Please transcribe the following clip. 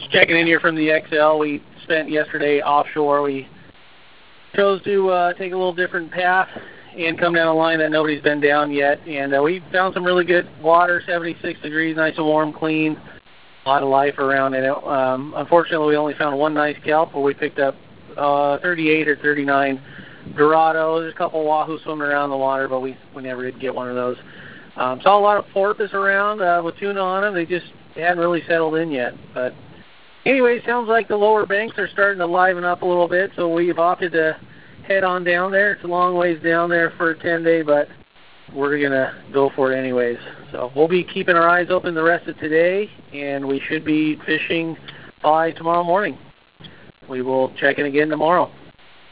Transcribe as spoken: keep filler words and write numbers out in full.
checking in here from the X L. We spent yesterday offshore. We chose to uh, take a little different path and come down a line that nobody's been down yet. And uh, we found some really good water, seventy-six degrees, nice and warm, clean. A lot of life around in it. Um, unfortunately, we only found one nice kelp, but we picked up uh, thirty-eight or thirty-nine Dorados. There's a couple wahoo swimming around the water, but we, we never did get one of those. Um, saw a lot of porpoise around uh, with tuna on them. They just hadn't really settled in yet. But anyway, sounds like the lower banks are starting to liven up a little bit, so we've opted to head on down there. It's a long ways down there for a ten-day, but we're going to go for it anyways. So we'll be keeping our eyes open the rest of today, and we should be fishing by tomorrow morning. We will check in again tomorrow.